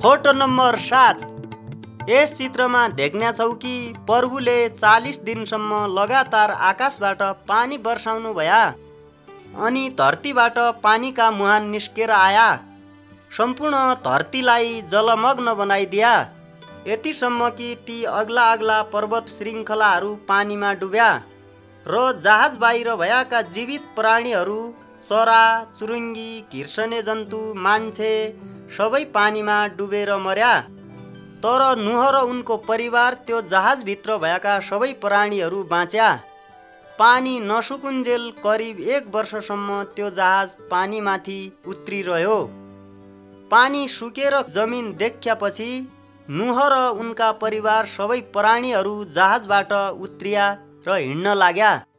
Photo number 7। यस चित्रमा देख्नेछौ कि प्रभुले 40 दिनसम्म लगातार आकाशबाट पानी वर्षाउनु भया अनि धरतीबाट पानीका मुहान निस्केर आया, सम्पूर्ण धरतीलाई जलमग्न बनाइदिया, यतिसम्म कि ती अग्ला अग्ला पर्वत श्रृङ्खलाहरू पानीमा डुब्या र जहाज बाहिर भएका जीवित प्राणीहरू, चरा चुरुङ्गी, घिर्सने जन्तु, मान्छे सबै पानीमा डुबेर मर्या। तर नुह र उनको परिवार, त्यो जहाजभित्र भएका सबै प्राणीहरू बाँच्या। पानी नसुकुन्जेल करिब 1 वर्षसम्म त्यो जहाज पानीमाथि उत्रिरह्यो। पानी सुकेर जमिन देख्यापछि नुह र उनका परिवार सबै प्राणीहरू जहाजबाट उत्रिया र हिँड्न लाग्या।